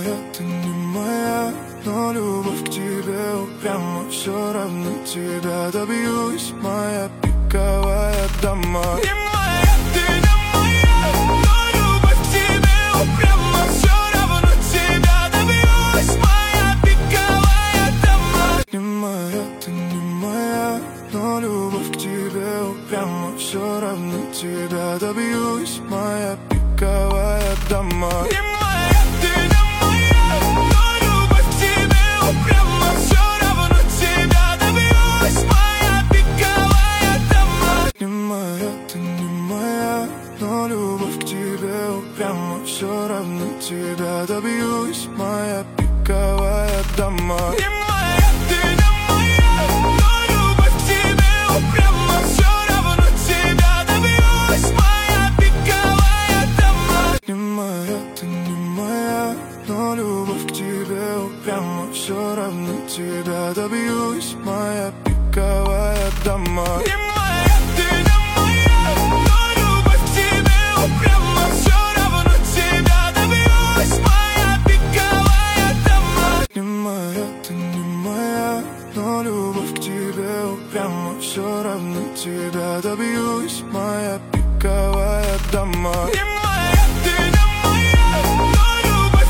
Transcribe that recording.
моя, ты не моя, но любовь к тебе упряма. Все равно тебя добьюсь, моя пиковая дама. Не моя, ты не моя, но любовь к тебе упряма. Все равно тебя добьюсь, моя пиковая дама. Не моя, ты не моя, но любовь к тебе упряма. Все равно тебя добьюсь, моя пиковая дама. Не моя, ты не моя, но любовь к тебе упряма. Все равно тебя добьюсь, моя пиковая дама. Не моя, ты не моя, но любовь к тебе упряма. Все равно тебя добьюсь, моя пиковая дама. Не моя, ты не моя, но любовь к тебе упряма. Все равно тебя добьюсь, моя пиковая дама. Не моя, ты не моя, но любовь к тебе упряма. Все равно тебя добьюсь, моя пиковая дама. Не моя, ты не моя, но любовь к тебе упряма. Все равно тебя добьюсь, моя пиковая дама. Не моя, ты не моя, но любовь к тебе упряма. Все равно тебя добьюсь, моя пиковая дама.